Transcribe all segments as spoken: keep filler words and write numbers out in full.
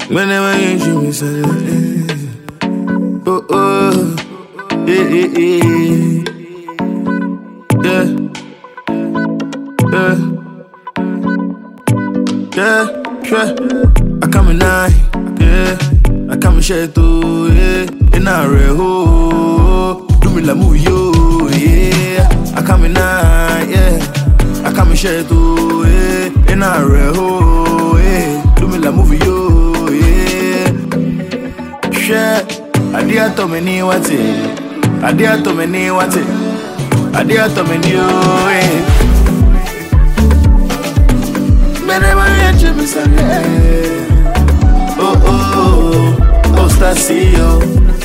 Whenever you see me say, oh oh, yeah yeah yeah, yeah, yeah, yeah. I come in night, yeah. I come in share too, yeah. In a real, do me la move yo, yeah. I come in night, yeah. I come in share too, yeah. In a real, yeah. Do me la move yo. I dear to me ni what it. I dear to me ni what it. I dear to me ni oh eh. Whenever you hear me say oh oh oh Stasio.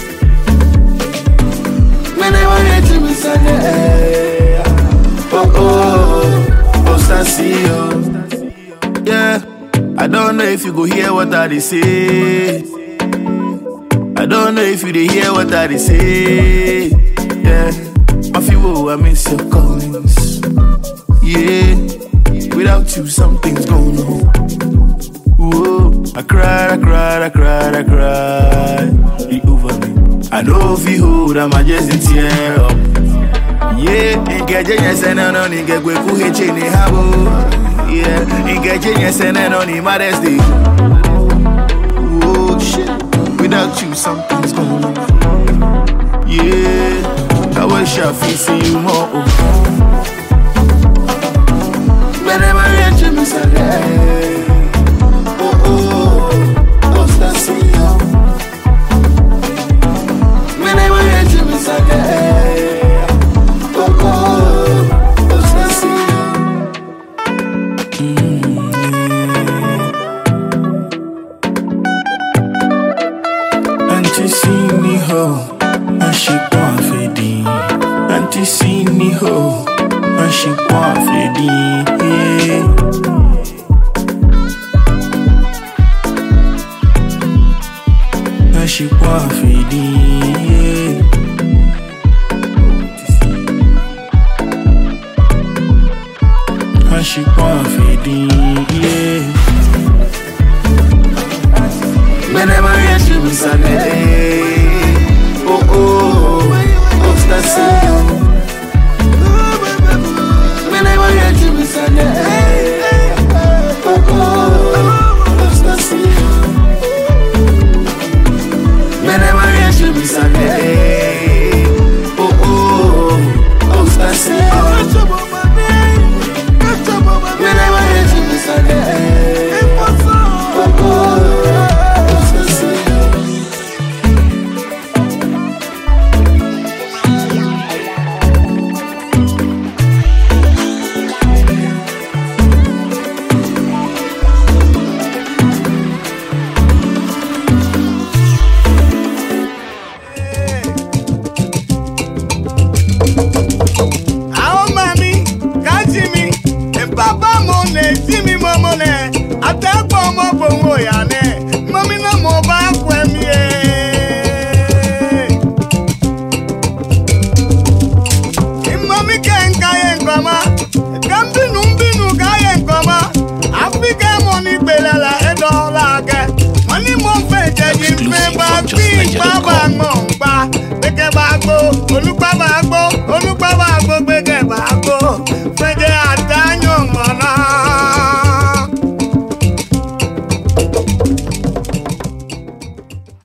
Whenever you hear me say oh oh oh Stasio. Yeah, I don't know if you go hear what I say. I don't know if you did hear what I did say. Yeah, my feel I miss your callings. Yeah, without you something's going on. Whoa, I cried, I cried, I cried, I cried. You over me. I know if you hold, I'm just tear up. Yeah, engage yes and no nigga go ku heche ni habo. Yeah, engage yes and no ni modesty. Oh shit. Without you, something's going on. Yeah, I wish I could see you more. Whenever you hear me say, oh oh, oh Stasio. Whenever you hear me say, oh oh, oh Stasio. Mm. Auntie see me ho, and she want fedi. Auntie see me ho, and she want fedi. Yeah. And she want fedi. Yeah. And she want fedi. Yeah. Whenever you see me Sunday, oh oh, oh Stasio. Whenever you see me Sunday, oh oh, oh Stasio. Whenever you see me Sunday.